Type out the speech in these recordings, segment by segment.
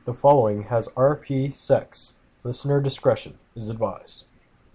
The following has RP sex. Listener discretion is advised.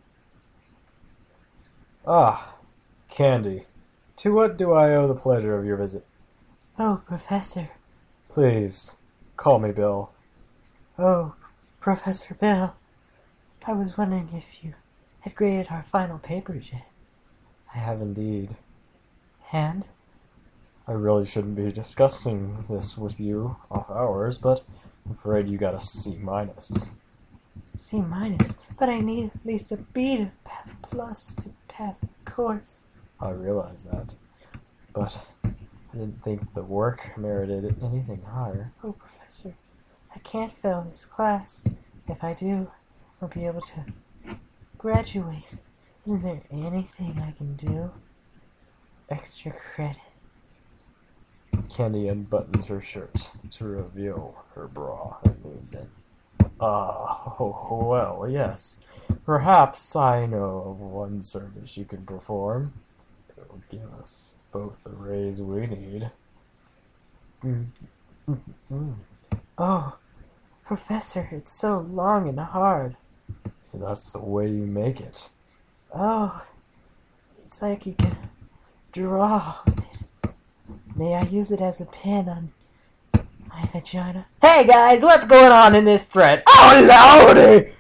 Ah, Candy. To what do I owe the pleasure of your visit? Oh, Professor. Please, call me Bill. Oh, Professor Bill. I was wondering if you had graded our final papers yet. I have indeed. And? I really shouldn't be discussing this with you off hours, but I'm afraid you got a C-. C-, but I need at least a B plus to pass the course. I realize that, but I didn't think the work merited anything higher. Oh, Professor, I can't fail this class. If I do, I'll be able to graduate. Isn't there anything I can do? Extra credit. Candy unbuttons her shirt to reveal her bra and leans in. Well, yes. Perhaps I know of one service you can perform. It will give us both the raise we need. Oh, Professor, it's so long and hard. That's the way you make it. Oh, it's like you can draw with it. May I use it as a pen on my vagina? Hey guys, what's going on in this thread? Oh lordy!